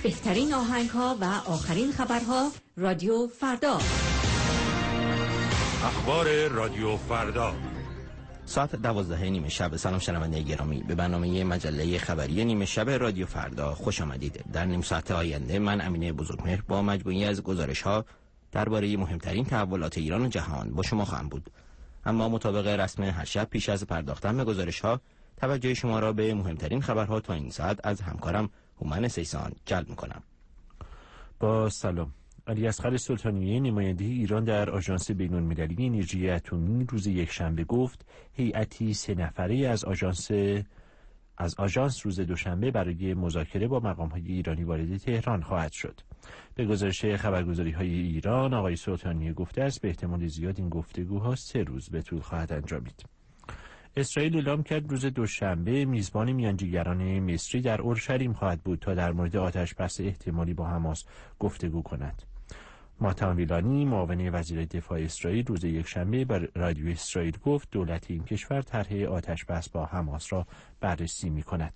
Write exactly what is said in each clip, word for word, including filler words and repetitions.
بهترین آهنگ‌ها و آخرین خبرها رادیو فردا. اخبار رادیو فردا ساعت دوازده نیمه شب. سلام شنونده گرامی، به برنامه مجله خبری نیمه شب رادیو فردا خوش آمدید. در نیم ساعت آینده من امینه بزرگمهر با مجموعی از گزارش‌ها درباره مهمترین تحولات ایران و جهان با شما خواهم بود. اما مطابق رسم هر شب پیش از پرداختن به گزارش‌ها توجه شما را به مهمترین خبرها تا این ساعت از همکارم هومن سیسان جلب می‌کنم. با سلام. علیاصغر سلطانیه نماینده ایران در آژانس بین‌المللی انرژی اتمی روز یکشنبه گفت هیئتی سه نفره از آژانس از آژانس روز دوشنبه برای مذاکره با مقام‌های ایرانی وارد تهران خواهد شد. به گزارش خبرگزاری‌های ایران آقای سلطانیه گفته است به احتمال زیاد این گفتگوها سه روز به طول خواهد انجامید. اسرائیل اعلام کرد روز دوشنبه میزبان میانجیگران مصری در اورشلیم خواهد بود تا در مورد آتش‌بس احتمالی با حماس گفتگو کند. ماتان ویلانی معاون وزیر دفاع اسرائیل روز یکشنبه بر رادیو اسرائیل گفت دولت این کشور طرح آتش‌بس با حماس را بررسی می‌کند.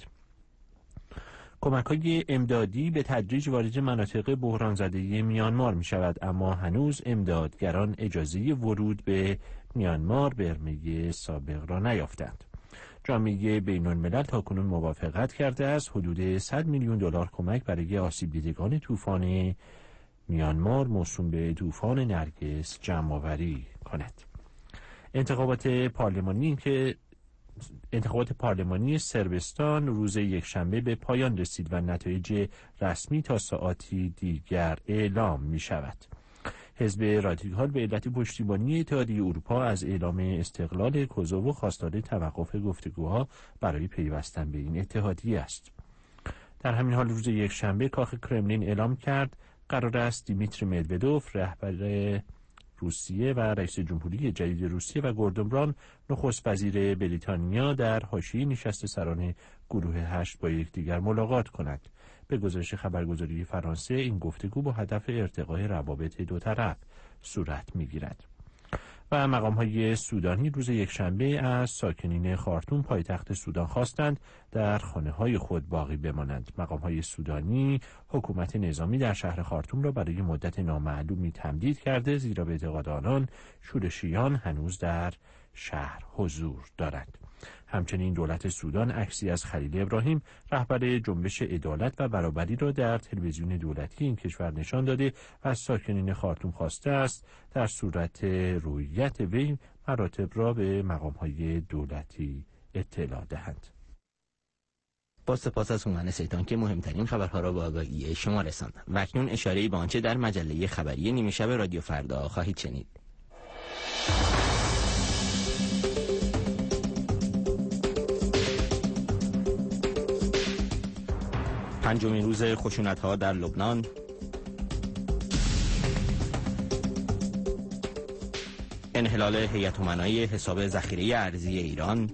کمک‌های امدادی به تدریج وارد مناطق بحران زده میانمار می‌شود، اما هنوز امدادگران اجازه ورود به میانمار به ارمه سابق را نیافتند. جامعه بین‌الملل تاکنون موافقت کرده است حدود صد میلیون دلار کمک برای آسیب دیدگان طوفان میانمار موسوم به طوفان نرگس جمع‌آوری کند. انتخابات پارلمانی که انتخابات پارلمانی صربستان روز یکشنبه به پایان رسید و نتایج رسمی تا ساعاتی دیگر اعلام می شود. حزب رادیکال به علت پشتیبانی اتحادیه اروپا از اعلام استقلال کوزوو خواستار توقف گفتگوها برای پیوستن به این اتحادیه است. در همین حال روز یکشنبه کاخ کرملین اعلام کرد قرار است دیمیتری مدودوف رهبر روسیه و رئیس جمهوری جدید روسیه و گوردون براون نخست وزیر بریتانیا در حاشیه نشست سران گروه هشت با یکدیگر ملاقات کنند. به گزارش خبرگزاری فرانسه این گفتگو با هدف ارتقای روابط دو طرف صورت می‌گیرد. و مقام‌های سودانی روز یکشنبه از ساکنین خارتوم پایتخت سودان خواستند در خانه‌های خود باقی بمانند. مقام‌های سودانی حکومت نظامی در شهر خارتوم را برای مدت نامعلومی تمدید کرده، زیرا به اعتقاد آنان شورشیان هنوز در شهر حضور دارند. همچنین دولت سودان عکسی از خلیل ابراهیم رهبر جنبش عدالت و برابری را در تلویزیون دولتی این کشور نشان داده و از ساکنین خارتوم خواسته است در صورت رویت وی مراتب را به مقام‌های دولتی اطلاع دهند. با سپاس از هومن سیتان که مهمترین خبرها را با آگاهی شما رساند. و اکنون اشاره‌ای به آنچه در مجله خبری نیمه شب رادیو فردا خواهید شنید. پنجمین روز خشونت‌ها در لبنان، انحلال هیئت امنای حساب ذخیره ارزی ایران،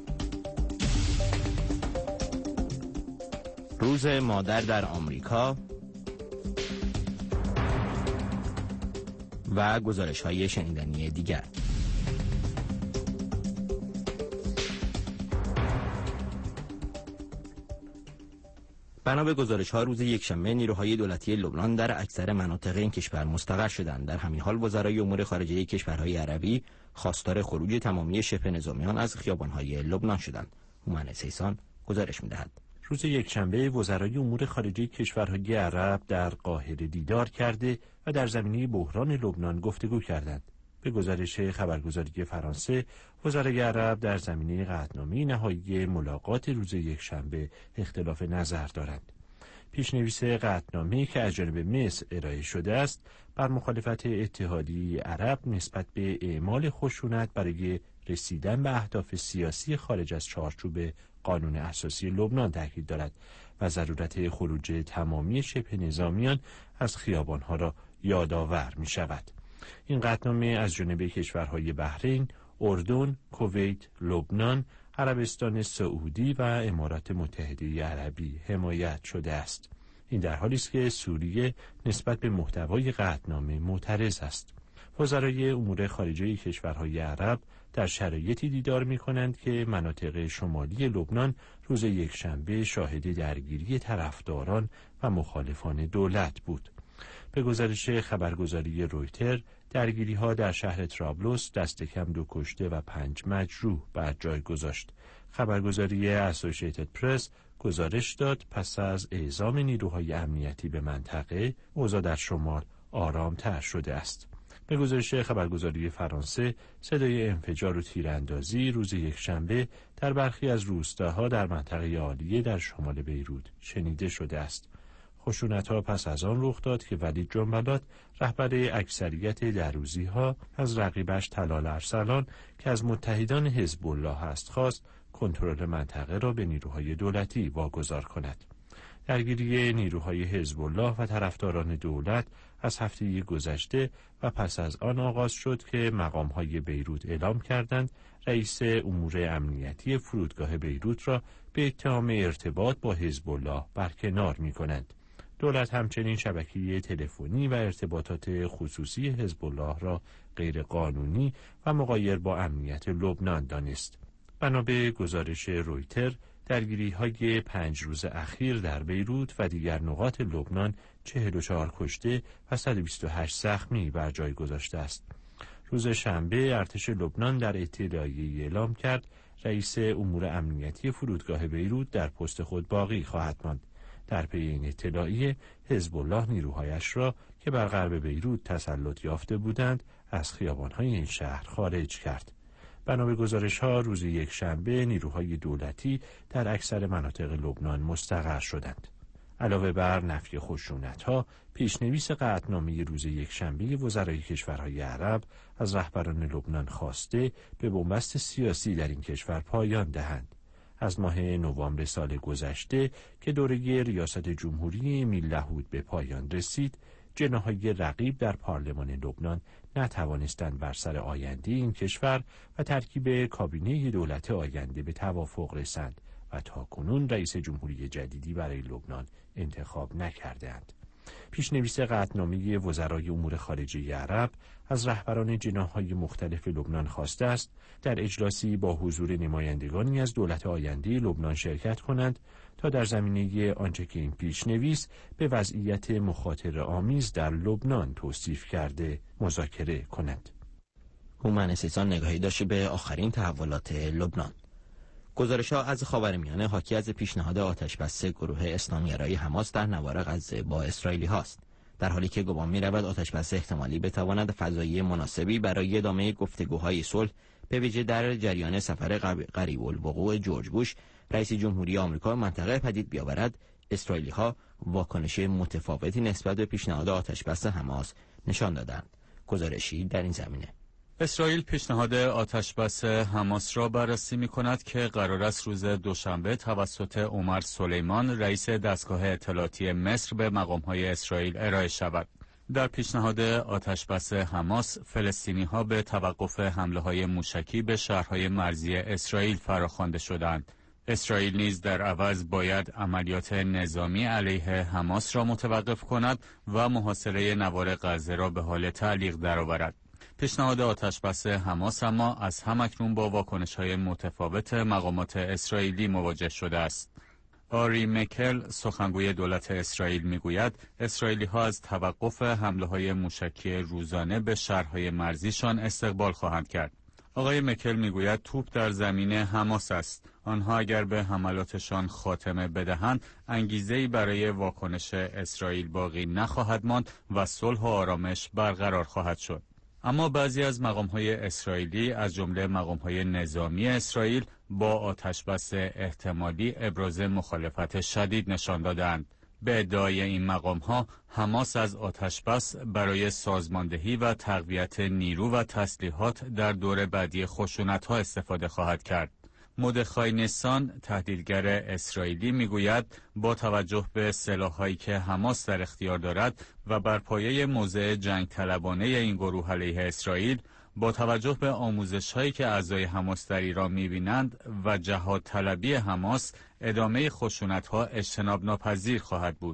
روز مادر در آمریکا و گزارش‌های شنیدنی دیگر. بنا به گزارش‌ها روز یکشنبه نیروهای دولتی لبنان در اکثر مناطق این کشور مستقر شدند. در همین حال وزرای امور خارجه کشورهای عربی خواستار خروج تمامی شبه نظامیان از خیابان‌های لبنان شدند. هومن سیسان گزارش می‌دهد. روز یکشنبه وزرای امور خارجه کشورهای عرب در قاهره دیدار کرده و در زمینه بحران لبنان گفتگو کردند. به گزارش خبرگزاری فرانسه، وزرای عرب در زمینه قطعنامه نهایی ملاقات روز یکشنبه اختلاف نظر دارند. پیشنویس قطعنامه‌ای که از جانب مصر ارائه شده است، بر مخالفت اتحادیه عرب نسبت به اعمال خشونت برای رسیدن به اهداف سیاسی خارج از چارچوب قانون اساسی لبنان تاکید دارد و ضرورت خروج تمامی شبه نظامیان از خیابان‌ها را یادآور می‌شود. این قطعنامه از جانب کشورهای بحرین، اردن، کویت، لبنان، عربستان سعودی و امارات متحده عربی حمایت شده است. این در حالی است که سوریه نسبت به محتوای قطعنامه معترض است. وزرای امور خارجه کشورهای عرب در شرایطی دیدار می‌کنند که مناطق شمالی لبنان روز یکشنبه شاهد درگیری طرفداران و مخالفان دولت بود. به گزارش خبرگزاری رویتر، درگیری‌ها در شهر طرابلس دست کم دو کشته و پنج مجروح بر جای گذاشت. خبرگزاری اسوسییتد پرس گزارش داد پس از اعزام نیروهای امنیتی به منطقه، اوضاع در شمال آرام‌تر شده است. به گزارش خبرگزاری فرانسه، صدای انفجار و تیراندازی روز یکشنبه در برخی از روستاها در منطقه عالیه در شمال بیروت شنیده شده است. خشونت‌ها پس از آن رخ داد که ولید جنبلات، رهبر اکثریت دروزی‌ها، از رقیبش طلال ارسلان که از متحدان حزب الله است خواست کنترل منطقه را به نیروهای دولتی واگذار کند. درگیری نیروهای حزب الله و طرفداران دولت از هفته گذشته و پس از آن آغاز شد که مقام‌های بیروت اعلام کردند رئیس امور امنیتی فرودگاه بیروت را به اتهام ارتباط با حزب الله برکنار می‌کنند. دولت همچنین شبکه تلفنی و ارتباطات خصوصی حزب الله را غیر قانونی و مغایر با امنیت لبنان دانست. بنا به گزارش رویتر، درگیری‌های پنج روز اخیر در بیروت و دیگر نقاط لبنان چهل و چهار کشته و صد و بیست و هشت زخمی بر جای گذاشته است. روز شنبه ارتش لبنان در اطلاعیه‌ای اعلام کرد رئیس امور امنیتی فرودگاه بیروت در پست خود باقی خواهد ماند. در پی این اطلاعیه، حزب الله نیروهایش را که بر غرب بیروت تسلط یافته بودند از خیابان‌های این شهر خارج کرد. بنا به گزارش‌ها روز یکشنبه نیروهای دولتی در اکثر مناطق لبنان مستقر شدند. علاوه بر نفی خشونت‌ها، پیشنویس قطعنامه روز یکشنبه وزرای کشورهای عرب از رهبران لبنان خواسته به بنبست سیاسی در این کشور پایان دهند. از ماه نوامبر سال گذشته که دوره ریاست جمهوری امیل لهود به پایان رسید، جناح‌های رقیب در پارلمان لبنان نتوانستند بر سر آینده این کشور و ترکیب کابینه دولت آینده به توافق رسند و تاکنون رئیس جمهوری جدیدی برای لبنان انتخاب نکردند. پیشنویس قطعنامه وزرای امور خارجه عرب از رهبران جناح‌های مختلف لبنان خواسته است در اجلاسی با حضور نمایندگانی از دولت آینده لبنان شرکت کنند تا در زمینه آنچه که این پیشنویس به وضعیت مخاطره آمیز در لبنان توصیف کرده مذاکره کنند. هومن اسیسان نگاهی داشت به آخرین تحولات لبنان. گزارش‌ها از خاورمیانه حاکی از پیشنهاد آتشبس گروه اسلامی‌گرای حماس در نوار غزه با اسرائیلی هاست، در حالی که گمان می‌رود آتشبس احتمالی بتواند فضایی مناسبی برای ادامه گفتگوهای صلح به ویژه در جریان سفر قریب الوقوع جورج بوش رئیس جمهوری آمریکا منطقه پدید بیاورد. اسرائیلی‌ها واکنش متفاوتی نسبت به پیشنهاد آتشبس حماس نشان دادند. گزارشی در این زمینه: اسرائیل پیشنهاد آتشبس حماس را بررسی می‌کند که قرار است روز دوشنبه توسط عمر سلیمان رئیس دستگاه اطلاعاتی مصر به مقام‌های اسرائیل ارائه شود. در پیشنهاد آتشبس حماس، فلسطینی‌ها به توقف حمله‌های موشکی به شهرهای مرزی اسرائیل فراخوانده شدند. اسرائیل نیز در عوض باید عملیات نظامی علیه حماس را متوقف کند و محاصره نوار غزه را به حال تعلیق درآورد. پیشنهاد آتشبس حماس اما از همکنون با واکنش‌های متفاوت مقامات اسرائیلی مواجه شده است. آری مکل، سخنگوی دولت اسرائیل، میگوید اسرائیلی‌ها از توقف حمله‌های موشکی روزانه به شهرهای مرزیشان استقبال خواهند کرد. آقای مکل میگوید توپ در زمین حماس است. آنها اگر به حملاتشان خاتمه بدهند، انگیزه‌ای برای واکنش اسرائیل باقی نخواهد ماند و صلح و آرامش برقرار خواهد شد. اما بعضی از مقام‌های اسرائیلی از جمله مقام‌های نظامی اسرائیل با آتشبس احتمالی ابراز مخالفت شدید نشان دادند. به ادعای این مقام‌ها، حماس از آتشبس برای سازماندهی و تقویت نیرو و تسلیحات در دور بعدی خشونت‌ها استفاده خواهد کرد. مردخای نیسان، تحلیلگر اسرائیلی، میگوید با توجه به سلاح‌هایی که حماس در اختیار دارد و بر پایه موضع جنگ طلبانه این گروه علیه اسرائیل، با توجه به آموزش‌هایی که اعضای حماس در ایران می‌بینند و جهاد طلبی حماس، ادامه خشونت‌ها اجتناب ناپذیر خواهد بود.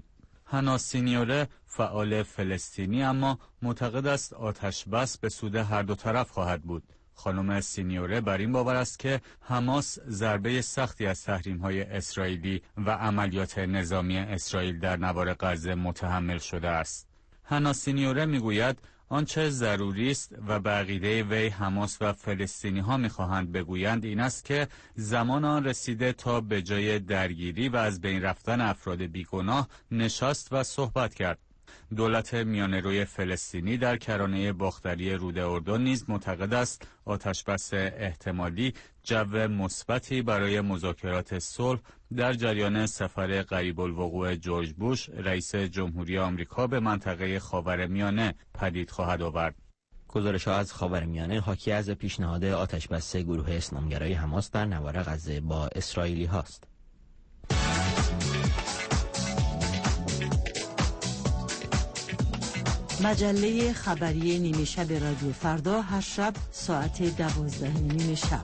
هانا سینیوره فعال فلسطینی اما معتقد است آتش بس به سود هر دو طرف خواهد بود. خانم سینیوره بر این باور است که حماس ضربه سختی از تحریم‌های اسرائیلی و عملیات نظامی اسرائیل در نوار غزه متحمل شده است. هانا سینیوره میگوید آنچه ضروری است و به عقیده وی حماس و فلسطینی ها میخواهند بگویند این است که زمان آن رسیده تا به جای درگیری و از بین رفتن افراد بیگناه نشست و صحبت کرد. دولت میانه‌روی فلسطینی در کرانه باختری رود اردن نیز معتقد است آتشبس احتمالی جو مثبتی برای مذاکرات صلح در جریان سفر قریب الوقوع جورج بوش رئیس جمهوری آمریکا به منطقه خاورمیانه پدید خواهد آورد. گزارش‌ها از خاورمیانه حاکی از پیشنهاد آتشبس گروه اسلامگرای حماس در نوار غزه با اسرائیلی هاست. مجله خبری نیمه شب رادیو فردا هر شب ساعت دوازده نیمه شب.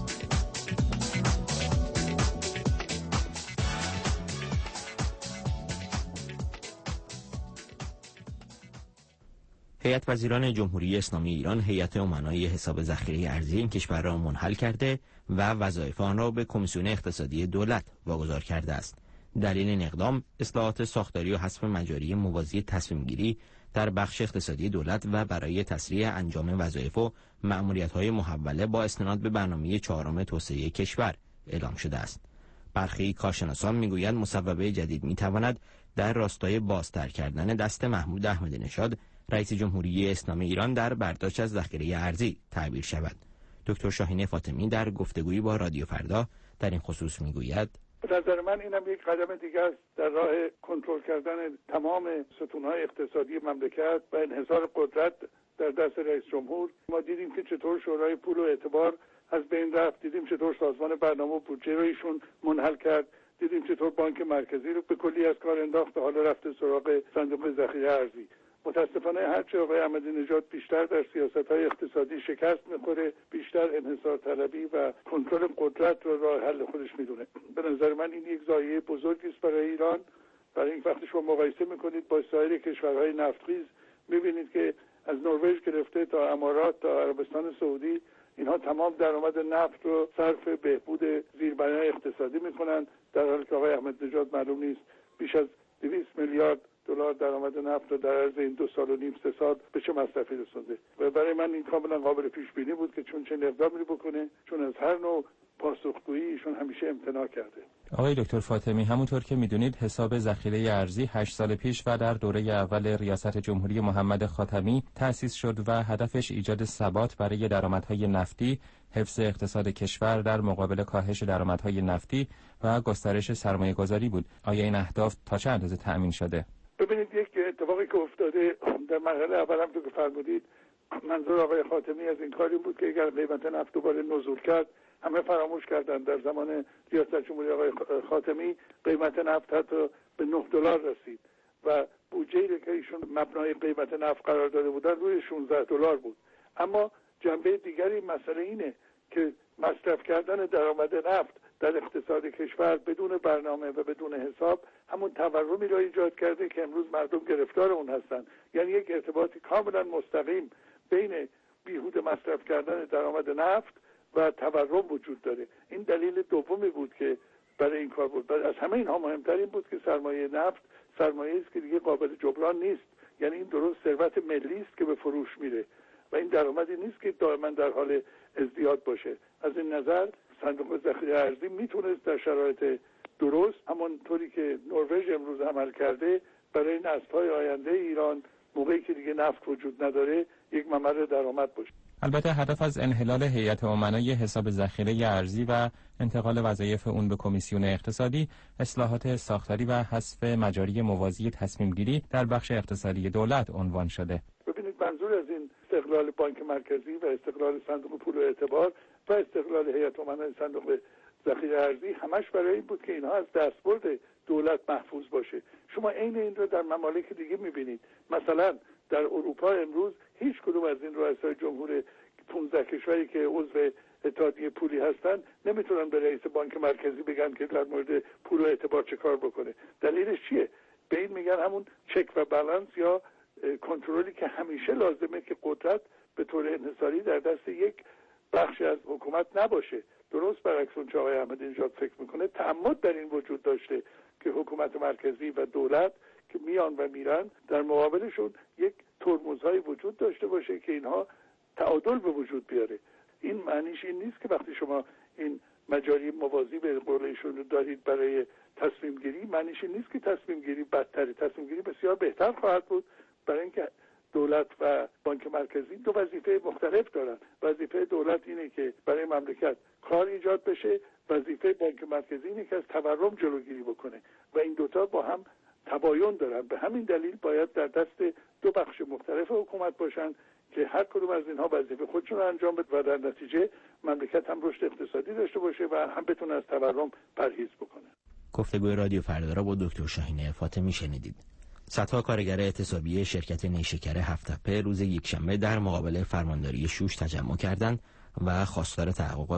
هیئت وزیران جمهوری اسلامی ایران هیئت امنای حساب ذخیره ارزی این کشور را منحل کرده و وظایف آن را به کمیسیون اقتصادی دولت واگذار کرده است. دلیل این اقدام اصلاحات ساختاری و حذف مجاری موازی تصمیم گیری در بخش اقتصادی دولت و برای تسریع انجام وظایف و مأموریت‌های محوله با استناد به برنامه چهارم توسعه کشور اعلام شده است. برخی کارشناسان میگویند مصوبه جدید میتواند در راستای بازتر کردن دست محمود احمدی نژاد رئیس جمهوری اسلامی ایران در برداشت از ذخیره ارزی تعبیر شود. دکتر شاهین فاطمی در گفتگویی با رادیو فردا در این خصوص میگوید: به نظر من اینم یک قدم دیگه است در راه کنترل کردن تمام ستون‌های اقتصادی مملکت و انحصار قدرت در دست رئیس جمهور. ما دیدیم که چطور شورای پول و اعتبار از بین رفت، دیدیم چطور سازمان برنامه و بودجه رو ایشون منحل کرد، دیدیم چطور بانک مرکزی رو به کلی از کار انداخت و حالا رفته سراغ صندوق ذخیره ارزی. متاسفانه هرچه آقای احمدی نژاد بیشتر در سیاست‌های اقتصادی شکست می‌خوره، بیشتر انحصار طلبی و کنترل قدرت رو راه حل خودش می‌دونه. به نظر من این یک ضایعه بزرگی است برای ایران. برای این وقتی شما مقایسه می‌کنید با سایر کشورهای نفتخیز می‌بینید که از نروژ گرفته تا امارات تا عربستان سعودی اینها تمام درآمد نفت رو صرف بهبود زیربنای اقتصادی می‌کنند، در حالی که آقای احمدی نژاد معلوم نیست بیش از دویست میلیارد دلار درآمد نفت رو در عرض این دو سال و نیم سه سال به چه مصرفی رسونده. و برای من این کاملا قابل پیش بینی بود که چون چه اقدامی بکنه، چون از هر نوع پاسخگویی ایشون همیشه امتناع کرده. آقای دکتر فاطمی، همونطور که میدونید حساب ذخیره ارزی هشت سال پیش و در دوره اول ریاست جمهوری محمد خاتمی تأسیس شد و هدفش ایجاد ثبات برای درآمدهای نفتی، حفظ اقتصاد کشور در مقابل کاهش درآمدهای نفتی و گسترش سرمایه‌گذاری بود. آیا این اهداف تا چه اندازه تأمین شده؟ ببینید، یک اتفاقی که افتاده در مرحله اول هم که فرمودید، منظور آقای خاتمی از این کاری بود که اگر قیمت نفت دوباره نزول کرد، همه فراموش کردن در زمان ریاست جمهوری آقای خاتمی قیمت نفت حتی به نه دلار رسید و بودجه‌ای که ایشون مبنای قیمت نفت قرار داده بودن روی شانزده دلار بود. اما جنبه دیگری مسئله اینه که مصرف کردن درآمد نفت در اقتصاد کشور بدون برنامه و بدون حساب همون تورمی را ایجاد کرده که امروز مردم گرفتار اون هستن. یعنی یک ارتباطی کاملا مستقیم بین بیهوده مصرف کردن درآمد نفت و تورم وجود داره. این دلیل دومی بود که برای این کار بود. از همه اینها مهمتر این بود که سرمایه نفت سرمایه‌ای است که دیگه قابل جبران نیست. یعنی این درست ثروت ملی است که به فروش میره و این درآمدی نیست که دائما در حال ازدیاد باشه. از این نظر صندوق ذخیره ارزی میتونست در شرایط درست، همونطوری که نروژ امروز عمل کرده، برای نسل‌های آینده ایران موقعی که دیگه نفت وجود نداره یک ممر درآمد باشه. البته هدف از انحلال هیئت امنای حساب ذخیره ارزی و انتقال وظایف اون به کمیسیون اقتصادی، اصلاحات ساختاری و حذف مجاری موازی تصمیم گیری در بخش اقتصادی دولت عنوان شده. ببینید، منظور از این استقلال بانک مرکزی و استقلال صندوق پول و اعتبار و استقلال هیئت امنای صندوق ذخیره ارزی همش برای این بود که اینها از دستبرد دولت محفوظ باشه. شما عین این رو در ممالک دیگه می‌بینید. مثلا در اروپا امروز هیچ کدوم از این رؤسای جمهور پانزده کشوری که عضو اتحادیه پولی هستن نمیتونن به رئیس بانک مرکزی بگن که در مورد پول و اعتبار چه کار بکنه. دلیلش چیه؟ به این میگن همون چک و بالانس یا کنترلی که همیشه لازمه که قدرت به طور انحصاری در دست یک بخشی از حکومت نباشه. درست برعکس اون چه آقای احمدی نژاد فکر میکنه، تعمد در این وجود داشته که حکومت مرکزی و دولت که میان و میرن در مقابلشون یک ترمزهای وجود داشته باشه که اینها تعادل به وجود بیاره. این معنیش این نیست که وقتی شما این مجاری موازی به قول ایشون رو دارید برای تصمیم گیری، معنیش این نیست که تصمیم گیری بدتره. تصمیم گیری بسیار بهتر خواهد بود، برای اینکه دولت و بانک مرکزی دو وظیفه مختلف دارن. وظیفه دولت اینه که برای مملکت کار ایجاد بشه، وظیفه بانک مرکزی اینه که از تورم جلوگیری بکنه و این دوتا با هم تباین دارن. به همین دلیل باید در دست دو بخش مختلف حکومت باشن که هر کدوم از اینها وظیفه خودشون رو انجام بده و در نتیجه مملکت هم رشد اقتصادی داشته باشه و هم بتونه از تورم پرهیز بکنه. گفتگوی رادیو فردا را با دکتر شاهین فاطمی شنیدید. صدها کارگر اعتصابی شرکت نیشکر هفت‌تپه روز یکشنبه در مقابل فرمانداری شوش تجمع کردند و خواستار تحقق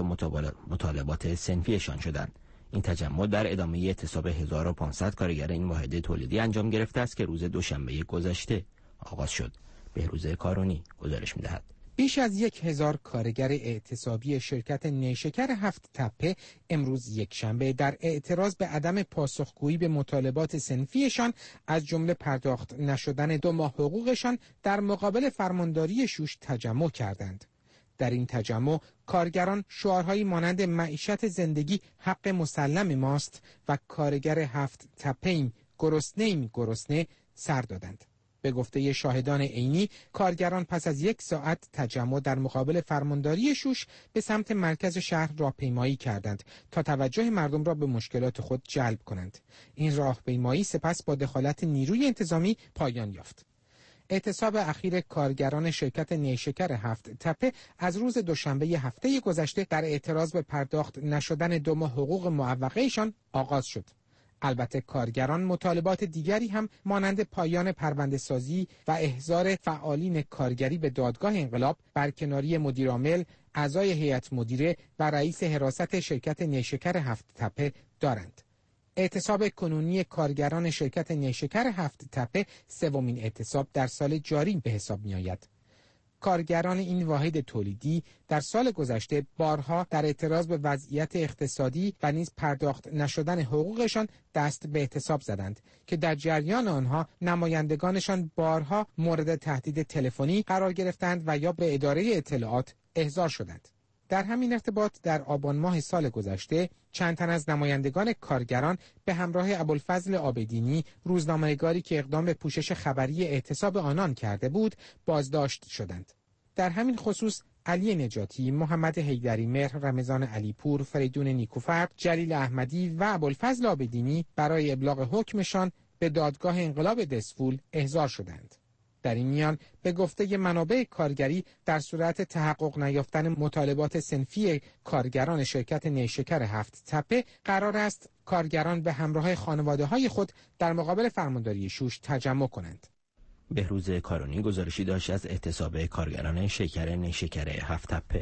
مطالبات صنفیشان شدند. این تجمع در ادامه اعتصاب هزار و پانصد کارگر این واحد تولیدی انجام گرفته است که روز دوشنبه گذشته آغاز شد. بهروز کارونی گزارش می‌دهد. بیش از یک هزار کارگر اعتصابی شرکت نیشکر هفت‌تپه امروز یکشنبه در اعتراض به عدم پاسخگویی به مطالبات صنفیشان از جمله پرداخت نشدن دو ماه حقوقشان در مقابل فرمانداری شوش تجمع کردند. در این تجمع کارگران شعارهایی مانند معیشت زندگی حق مسلم ماست و کارگر هفت‌تپه‌ایم گرسنه‌ایم گرسنه سر دادند. به گفته شاهدان عینی، کارگران پس از یک ساعت تجمع در مقابل فرمانداری شوش به سمت مرکز شهر راهپیمایی کردند تا توجه مردم را به مشکلات خود جلب کنند. این راهپیمایی سپس با دخالت نیروی انتظامی پایان یافت. اعتصاب اخیر کارگران شرکت نیشکر هفت‌تپه از روز دوشنبه هفته گذشته در اعتراض به پرداخت نشدن دو ماه حقوق معوقه‌شان آغاز شد. البته کارگران مطالبات دیگری هم مانند پایان پرونده‌سازی و احضار فعالین کارگری به دادگاه انقلاب، برکناری مدیرعامل، اعضای هیئت مدیره و رئیس حراست شرکت نیشکر هفت‌تپه دارند. اعتصاب کنونی کارگران شرکت نیشکر هفت‌تپه سومین اعتصاب در سال جاری به حساب می‌آید. کارگران این واحد تولیدی در سال گذشته بارها در اعتراض به وضعیت اقتصادی و نیز پرداخت نشدن حقوقشان دست به اعتصاب زدند که در جریان آنها نمایندگانشان بارها مورد تهدید تلفنی قرار گرفتند و یا به اداره اطلاعات احضار شدند. در همین ارتباط در آبان ماه سال گذشته چند تن از نمایندگان کارگران به همراه ابوالفضل عابدینی، روزنامه‌نگاری که اقدام به پوشش خبری اعتصاب آنان کرده بود، بازداشت شدند. در همین خصوص علی نجاتی، محمد حیدری مهر، رمضان علیپور، فریدون نیکوفر، جلیل احمدی و ابوالفضل عابدینی برای ابلاغ حکمشان به دادگاه انقلاب دسفول احضار شدند. در این میان به گفته منابع کارگری در صورت تحقق نیافتن مطالبات صنفی کارگران شرکت نیشکر هفت‌تپه قرار است کارگران به همراه خانواده‌های خود در مقابل فرمانداری شوش تجمع کنند. بهروز کارونی گزارشی داشت از اعتصاب کارگران شکر نیشکر هفت‌تپه.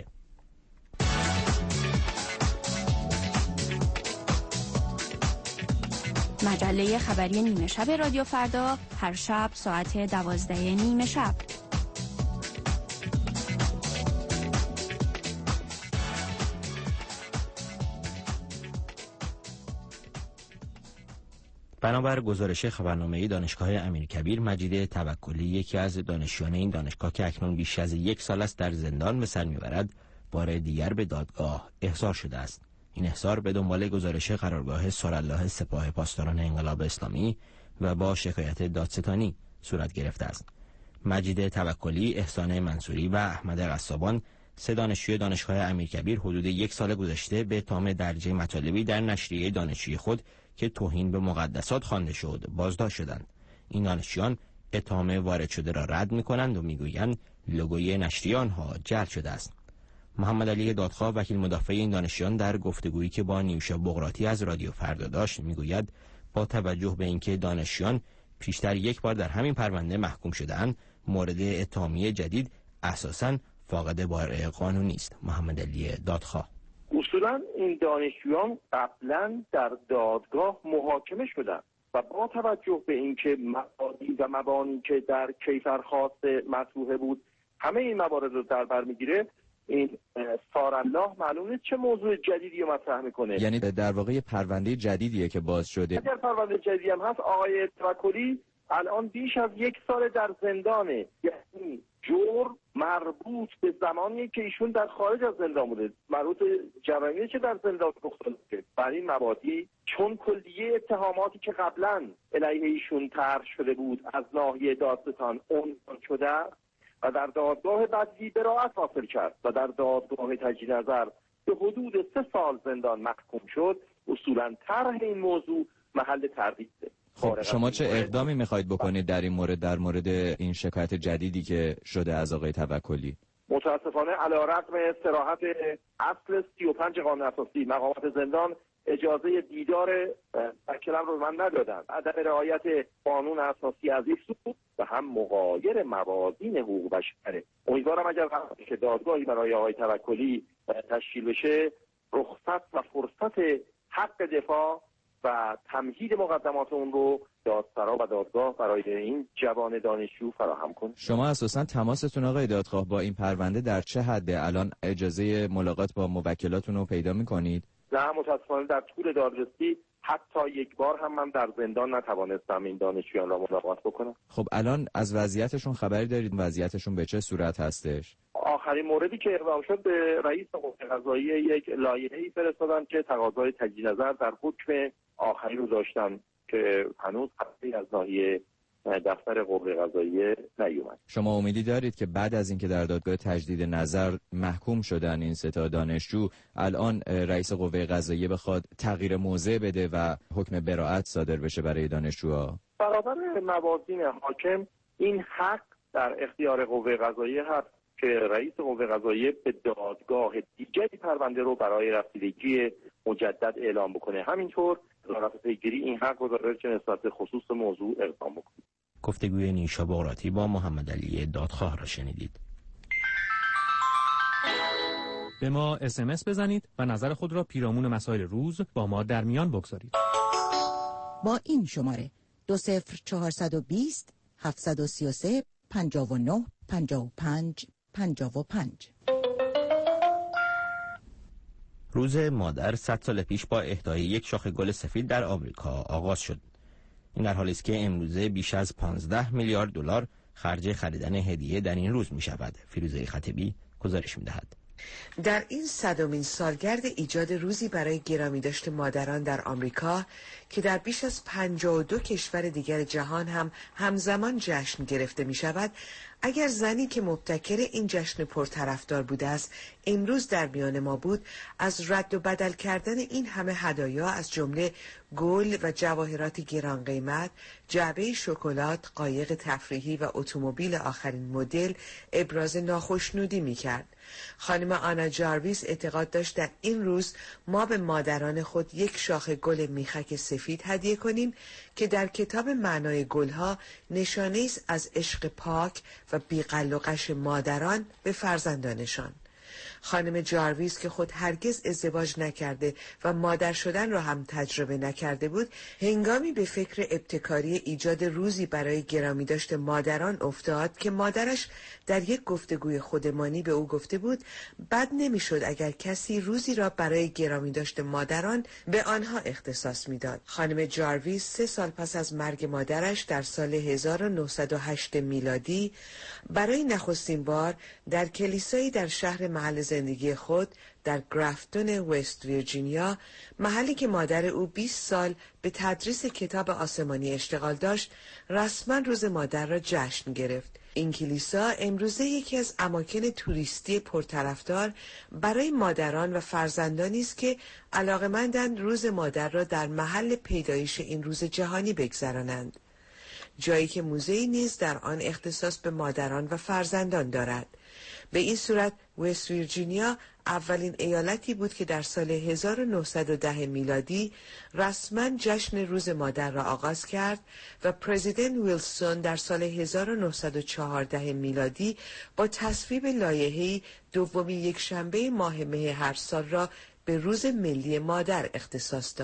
مجله خبری نیمه شب رادیو فردا هر شب ساعت دوازده نیمه شب. بنابر گزارش خبرنامه دانشگاه امیرکبیر، مجید توکلی یکی از دانشجویان این دانشگاه که اکنون بیش از یک سال است در زندان به سر میبرد، بار دیگر به دادگاه احضار شده است. این احضار به دنبال گزارش قرارگاه سرالله سپاه پاسداران انقلاب اسلامی و با شکایت دادستانی صورت گرفته است. مجید توکلی، احسان منصوری و احمد قصابان، سه دانشجوی دانشگاه امیرکبیر حدود یک سال گذشته به اتهام درج مطالبی در نشریه دانشجویی خود که توهین به مقدسات خوانده شد بازداشت شدند. این دانشجویان اتهام وارد شده را رد می‌کنند و می‌گویند لوگوی نشریه آنها جعل شده است. محمد علی دادخواه، وکیل مدافع این دانشجویان، در گفتگویی که با نیوشا بقراطی از رادیو فردا داشت میگوید با توجه به اینکه دانشجویان پیشتر یک بار در همین پرونده محکوم شده‌اند، مورد اتهامی جدید اساساً فاقد بار قانونی است. محمد علی دادخواه: اصولاً این دانشجویان قبلا در دادگاه محاکمه شدند و با توجه به اینکه مبادی و مبانی که در کیفر خاص مطروحه بود همه این موارد رو در بر میگیره، این سارالله معلوم نیست چه موضوع جدیدی رو مطرح میکنه. یعنی در واقع پرونده جدیدیه که باز شده. اگر پرونده جدیدی هم هست، آقای توکلی الان بیش از یک سال در زندانه، یعنی جرم مربوط به زمانی که ایشون در خارج از زندان بوده، مربوط به جرایمی که در زندان رخ داده. برای این مبادی چون کلیه اتهاماتی که قبلا علیه ایشون طرح شده بود از ناحیه دادستان عنوان شده و در دادگاه بعدی براءت حاصل کرد و در دادگاه تجدید نظر به حدود سه سال زندان محکوم شد، اصولا طرح این موضوع محل تردیده. خب شما چه اقدامی میخواید بکنید در این مورد، در مورد این شکایت جدیدی که شده از آقای توکلی؟ متاسفانه علیرغم صراحت اصل سی و پنج قانون اساسی، مقامات زندان اجازه دیدار وکیلم رو من ندادن. عدم رعایت قانون اساسی از یک سو و هم مغایر موازین حقوق بشره. امیدوارم اگر که دادگاهی برای آقای توکلی تشکیل بشه، رخصت و فرصت حق دفاع و تمهید مقدمات اون رو دادسرا و دادگاه برای این جوان دانشجو فراهم کنه. شما اساساً تماستون آقای دادخواه با این پرونده در چه حده؟ الان اجازه ملاقات با موکلاتون رو پیدا می‌کنید؟ نه، متاسفانه در طول دادرسی حتی یک بار هم من در زندان نتوانستم این دانشجویان را ملاقات بکنم. خب الان از وضعیتشون خبری دارید؟ وضعیتشون به چه صورت هستش؟ آخرین موردی که اقدام شد، به رئیس قوه قضاییه یک لایحه‌ای فرستادن که تقاضای تجدید نظر در حکم آخری رو داشتن که هنوز خبری از ناحیه دفتر قوه قضاییه نیومد. شما امیدی دارید که بعد از اینکه در دادگاه تجدید نظر محکوم شدن این سه تا دانشجو، الان رئیس قوه قضاییه بخواد تغییر موضع بده و حکم براءت صادر بشه برای دانشجوها؟ برابر موازین حاکم این حق در اختیار قوه قضاییه هست که رئیس قوه قضاییه به دادگاه دیگری پرونده رو برای رسیدگی مجدد اعلام بکنه. همینطور وزارت پیگیری این حق رو داره که نسبت به خصوص موضوع اقدام بکنه. گفتگوی نیشا بغراتی با محمد علی دادخواه را شنیدید. به ما اس ام اس بزنید و نظر خود را پیرامون مسائل روز با ما در میان بگذارید. با این شماره دو صفر چهارصد و بیست هفتصد و سی و سه پنجاه و نه پنجاه و پنج پنجاه و پنج. روز مادر صد سال پیش با اهدای یک شاخه گل سفید در آمریکا آغاز شد. این در حالی است که امروزه بیش از پانزده میلیارد دلار خرج خریدن هدیه در این روز می شود. فیروزه خطیبی گزارش می دهد. در این صدمین سالگرد ایجاد روزی برای گرامی داشت مادران در آمریکا که در بیش از پنجاه و دو کشور دیگر جهان هم همزمان جشن گرفته می شود، اگر زنی که مبتکر این جشن پرطرفدار بوده است امروز در میان ما بود، از رد و بدل کردن این همه هدایا از جمله گل و جواهرات گران قیمت، جعبه شکلات، قایق تفریحی و اتومبیل آخرین مدل ابراز ناخشنودی می کرد. خانم آنا جارویس اعتقاد داشت در این روز ما به مادران خود یک شاخه گل میخک سفید هدیه کنیم که در کتاب معنای گلها نشانه است از عشق پاک و بی‌غل و غش مادران به فرزندانشان. خانم جارویس که خود هرگز ازدواج نکرده و مادر شدن را هم تجربه نکرده بود، هنگامی به فکر ابتکاری ایجاد روزی برای گرامی داشت مادران افتاد که مادرش در یک گفتگوی خودمانی به او گفته بود بد نمیشد اگر کسی روزی را برای گرامی داشت مادران به آنها اختصاص میداد. خانم جارویس سه سال پس از مرگ مادرش در سال هزار و نهصد و هشت میلادی برای نخستین بار در کلیسایی در شهر محل زندگی خود در گرافتون وست ویرجینیا، محلی که مادر او بیست سال به تدریس کتاب آسمانی اشتغال داشت، رسما روز مادر را جشن گرفت. این کلیسا امروزه یکی از اماکن توریستی پرطرفدار برای مادران و فرزندانی است که علاقه‌مندند روز مادر را در محل پیدایش این روز جهانی بگذرانند. جایی که موزه‌ای نیز در آن اختصاص به مادران و فرزندان دارد. به این صورت وست ویرجینیا اولین ایالتی بود که در سال هزار و نهصد و ده میلادی رسما جشن روز مادر را آغاز کرد و پرزیدنت ویلسون در سال هزار و نهصد و چهارده میلادی با تصویب لایحه‌ای دومین یکشنبه ماه مه هر سال را به روز ملی مادر اختصاص داد.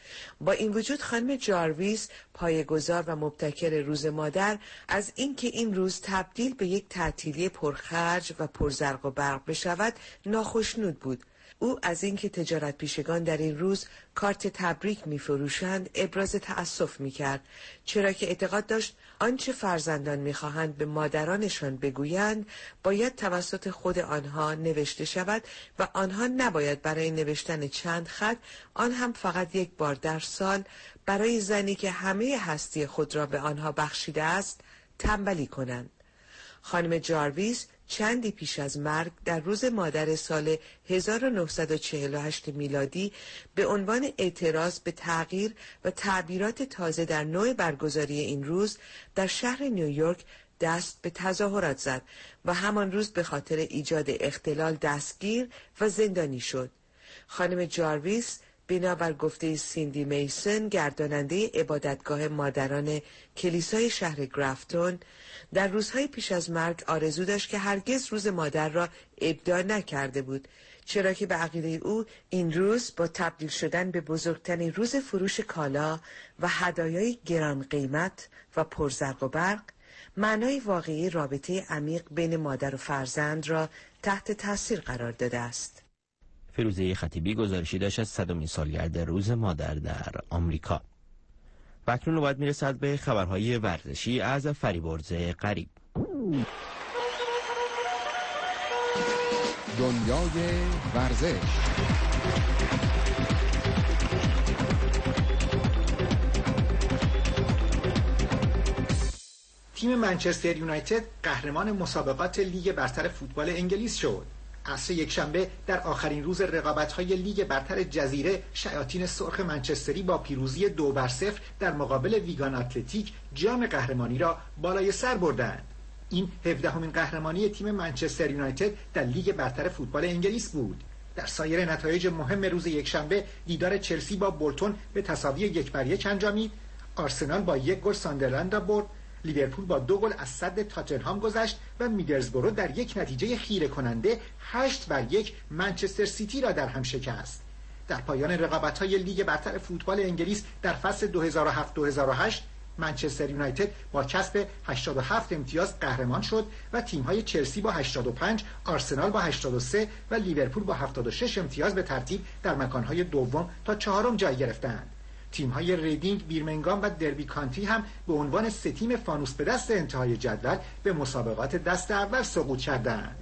با این وجود خانم جارویس، پایه‌گذار و مبتکر روز مادر، از اینکه این روز تبدیل به یک تعطیلی پرخرج و پرزرق و برق بشود ناخشنود بود. او از اینکه تجارت پیشگان در این روز کارت تبریک می‌فروشند ابراز تأسف می‌کرد، چرا که اعتقاد داشت آنچه فرزندان می‌خواهند به مادرانشان بگویند باید توسط خود آنها نوشته شود و آنها نباید برای نوشتن چند خط، آن هم فقط یک بار در سال، برای زنی که همه هستی خود را به آنها بخشیده است تنبلی کنند. خانم جارویس چندی پیش از مرگ در روز مادر سال هزار و نهصد و چهل و هشت میلادی به عنوان اعتراض به تغییر و تعبیرات تازه در نوع برگزاری این روز در شهر نیویورک دست به تظاهرات زد و همان روز به خاطر ایجاد اختلال دستگیر و زندانی شد. خانم جارویس بنابر گفته سیندی میسن، گرداننده عبادتگاه مادران کلیسای شهر گرافتون، در روزهای پیش از مرگ آرزو داشت که هرگز روز مادر را ابداع نکرده بود، چرا که به عقیده او این روز با تبدیل شدن به بزرگترین روز فروش کالا و هدایای گران قیمت و پرزرق و برق، معنای واقعی رابطه عمیق بین مادر و فرزند را تحت تاثیر قرار داده است. فیروزه خطیبی گزارشی داشت از صدمین سالگرد روز مادر در آمریکا. و اکنون باید میرسد به خبرهای ورزشی از فریبرز غریب. دنیای ورزش. تیم منچستر یونایتد قهرمان مسابقات لیگ برتر فوتبال انگلیس شد. عصر یکشنبه در آخرین روز رقابت‌های لیگ برتر جزیره، شیاطین سرخ منچستری با پیروزی دو بر صفر در مقابل ویگان اتلتیک جام قهرمانی را بالای سر بردند. این هفدهمین قهرمانی تیم منچستر یونایتد در لیگ برتر فوتبال انگلیس بود. در سایر نتایج مهم روز یکشنبه، دیدار چلسی با بولتون به تساوی یک بر یک انجامید. آرسنال با یک گل ساندرلند را برد. لیورپول با دو گل از سد تاتنهام گذشت و میدلزبرو در یک نتیجه خیره کننده هشت بر یک منچستر سیتی را در هم شکست. در پایان رقابت‌های لیگ برتر فوتبال انگلیس در فصل دو هزار و هفت دو هزار و هشت منچستر یونایتد با کسب هشتاد و هفت امتیاز قهرمان شد و تیم‌های چلسی با هشتاد و پنج، آرسنال با هشتاد و سه و لیورپول با هفتاد و شش امتیاز به ترتیب در مکان‌های دوم تا چهارم جای گرفتند. تیم‌های ریدینگ، بیرمنگام و دربی کانتی هم به عنوان سه تیم فانوس به دست انتهای جدول به مسابقات دست اول سقوط کردند.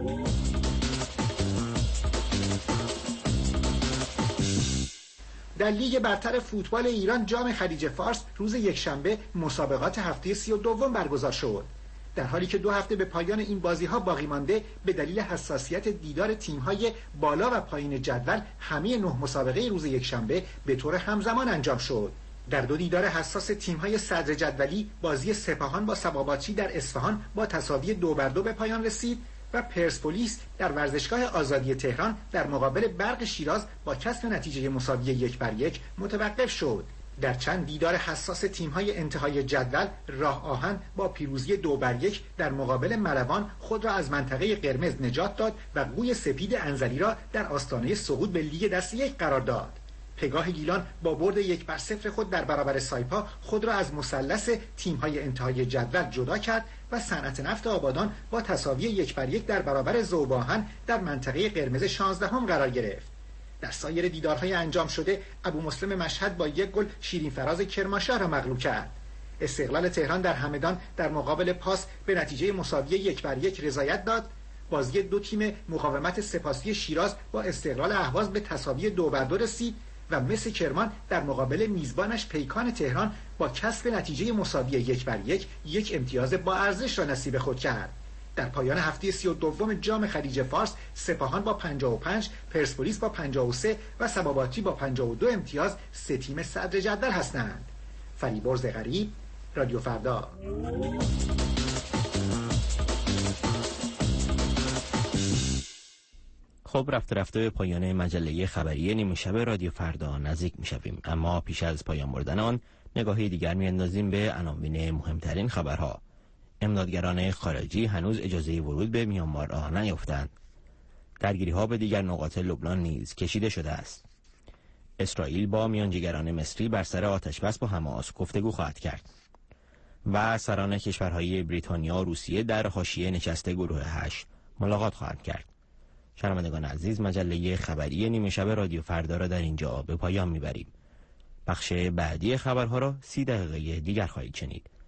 در لیگ برتر فوتبال ایران جام خلیج فارس روز یکشنبه مسابقات هفته سی و دوم برگزار شد. در حالی که دو هفته به پایان این بازی‌ها باقی مانده، به دلیل حساسیت دیدار تیم‌های بالا و پایین جدول همه نه مسابقه روز یکشنبه به طور همزمان انجام شد. در دو دیدار حساس تیم‌های صدر جدولی، بازی سپاهان با سباباچی در اصفهان با تساوی دو بر دو به پایان رسید و پرسپولیس در ورزشگاه آزادی تهران در مقابل برق شیراز با کسب نتیجه مساوی یک بر یک متوقف شد. در چند دیدار حساس تیم‌های انتهای جدول، راه آهن با پیروزی دو بر یک در مقابل ملوان خود را از منطقه قرمز نجات داد و قوی سپید انزلی را در آستانه صعود به لیگ دست یک قرار داد. پگاه گیلان با برد یک بر صفر خود در برابر سایپا خود را از مثلث تیم‌های انتهای جدول جدا کرد و صنعت نفت آبادان با تساوی یک بر یک در برابر ذوب‌آهن در منطقه قرمز شانزدهم قرار گرفت. در سایر دیدارهای انجام شده، ابو مسلم مشهد با یک گل شیرین فراز کرمانشاه را مغلوب کرد. استقلال تهران در همدان در مقابل پاس به نتیجه مساوی یک بر یک رضایت داد. بازی دو تیم مقاومت سپاسی شیراز با استقلال اهواز به تساوی دو بر دو رسید و مس کرمان در مقابل میزبانش پیکان تهران با کسب نتیجه مساوی یک بر یک یک امتیاز با ارزش را نصیب خود کرد. در پایان هفته سی و دوم جام خلیج فارس، سپاهان با پنجاه و پنج، پرسپولیس با پنجاه و سه و سباباتی با پنجاه و دو امتیاز سه تیم صدر جدول هستند. فریبرز غریب، رادیو فردا. خب رفته رفته به پایان مجله خبری نیمه شب رادیو فردا نزدیک می‌شویم، اما پیش از پایان بردن آن نگاهی دیگر می‌اندازیم به عناوین مهمترین خبرها. امدادگران خارجی هنوز اجازه ورود به میانمار را نیافتند. درگیری‌ها به دیگر نقاط لبنان نیز کشیده شده است. اسرائیل با میانجیگران مصری بر سر آتشبس با حماس گفتگو خواهد کرد و سران کشورهای بریتانیا و روسیه در حاشیه نشست گروه هشت ملاقات خواهند کرد. شنوندگان عزیز، مجله خبری نیمه شب رادیو فردا را در اینجا به پایان میبریم. بخش بعدی خبرها را سی دقیقه دیگر خواهید شنید.